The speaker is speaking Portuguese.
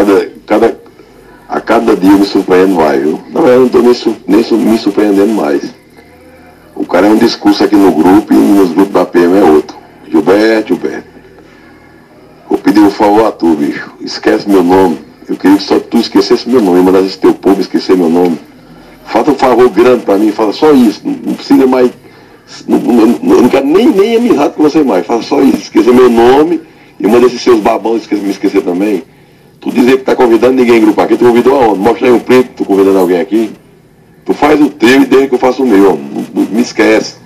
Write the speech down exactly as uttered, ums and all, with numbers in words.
cada, cada, a cada dia eu me surpreendo mais, viu? Na verdade, eu não estou nem, su, nem su, me surpreendendo mais. O cara é um discurso aqui no grupo e nos grupos da P M é outro. Gilberto, Gilberto. Vou pedir um favor a tu, bicho. Esquece meu nome. Eu queria que só tu esquecesse meu nome, mandasse teu povo esquecer meu nome. Faça um favor grande pra mim, fala só isso. Não, não precisa mais. Não, não, não, eu não quero nem, nem amizade com você mais. Faça só isso. Esqueça meu nome e manda esses seus babão esquecer, me esquecer também. Tu dizer que tá convidando ninguém em grupo aqui, tu convidou aonde? Mostra aí um print, tu convidando alguém aqui. Tu faz o teu e deixa que eu faço o meu. Não, não, me esquece.